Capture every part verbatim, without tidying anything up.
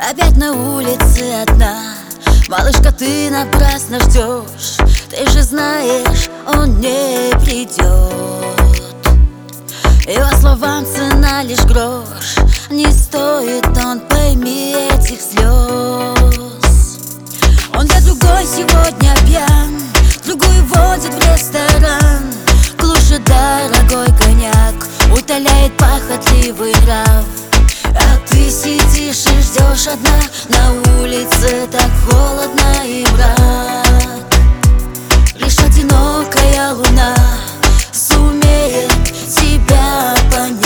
Опять на улице одна. Малышка, ты напрасно ждешь. Ты же знаешь, он не придет. Его словам цена лишь грош. Не стоит он, пойми, этих слез. Он для другой сегодня пьян, другую водит в ресторан. Глушит дорогой коньяк, утоляет похотливый нрав. А ты сидишь и ждешь одна. На улице так холодно и мрак. Лишь одинокая луна сумеет тебя понять.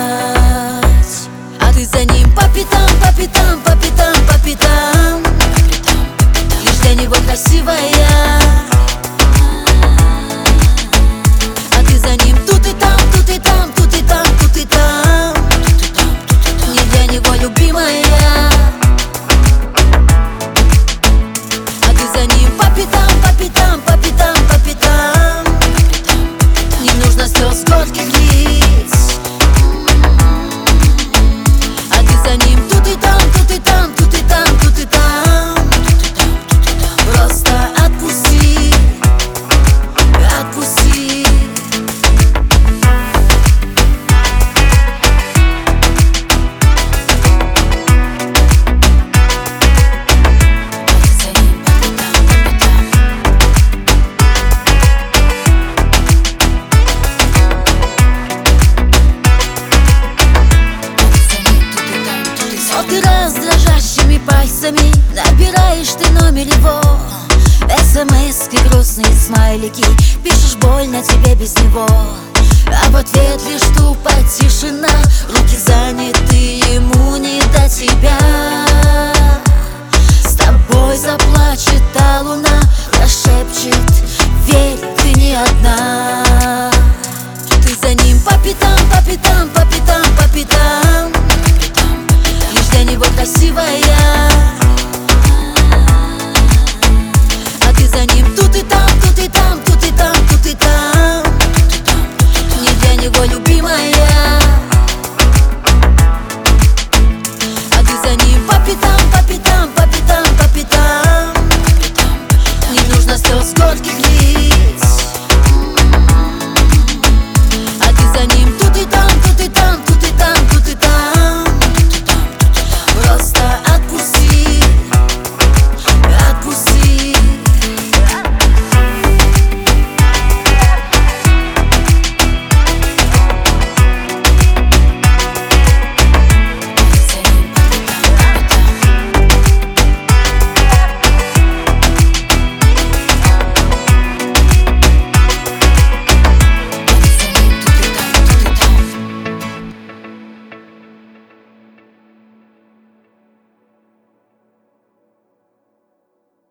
А ты за ним по пятам, по пятам, по пятам, по пятам. Лишь для него красивая. А ты за ним тут и там, тут и там, тут и там, тут и там. Не для него любимая. А ты за ним по пятам, по пятам, по пятам, по пятам. Не нужно слез горьких лить. А ты за ним тут и там, тут и там, тут и там, тут и там. Просто отпусти, отпусти. Сотый раз дрожащими пальцами набираешь ты номер его. СМСки, грустные смайлики, пишешь, больно тебе без него. А в ответ лишь тупо тишина. Руки заняты, ему не до тебя.